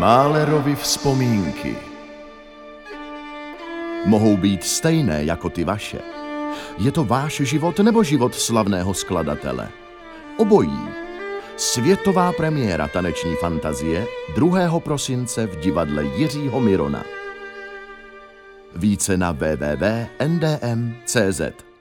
Mahlerovy vzpomínky. Mohou být stejné jako ty vaše. Je to váš život nebo život slavného skladatele? Obojí. Světová premiéra taneční fantazie 2. prosince v divadle Jiřího Mirona. Více na www.ndm.cz